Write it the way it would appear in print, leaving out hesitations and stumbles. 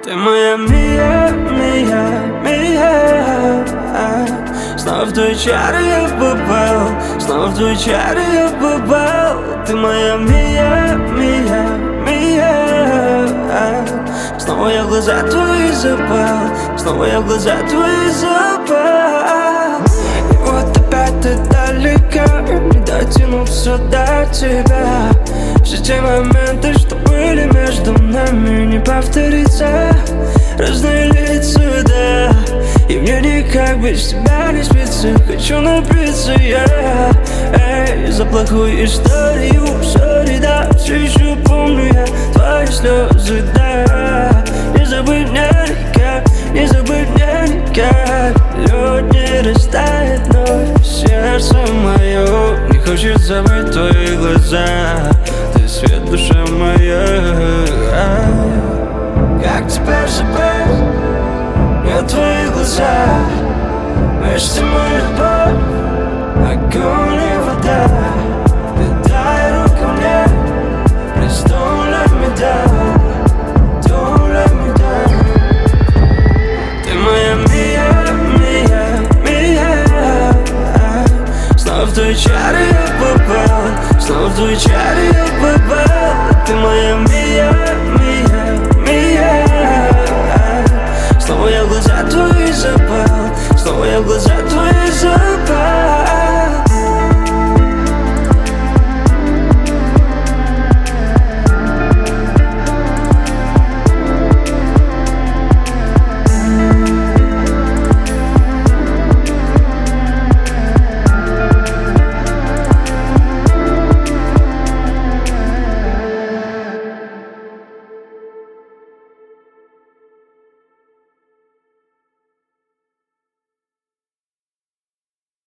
Ты моя Мия, Мия, Мия. Снова в твои чары я попал, снова в твои чары я попал. Ты моя Мия, Мия, Мия. Снова я в глаза твои запал, снова я в глаза твои запал. И вот опять ты далека, не дотянуться до тебя. Все те моменты, что были между нами, не повторится. Разные лица, да, и мне никак без тебя не спится. Хочу напиться я, эй, за плохую историю. Сори, да, все еще помню я твои слезы, да. Не забыть мне никак, не забыть мне никак. Лед не растает, но сердце мое не хочет забыть твои глаза. Ты свет, душа моя. Как теперь забыть мне твои глаза? Вместе мы любовь, огонь и вода. Ты дай руку мне, please don't let me down, don't let me down. Ты моя Мия, Мия, Мия. Снова в твои чары я попал, снова в твои чары я попал. Ты моя Мия.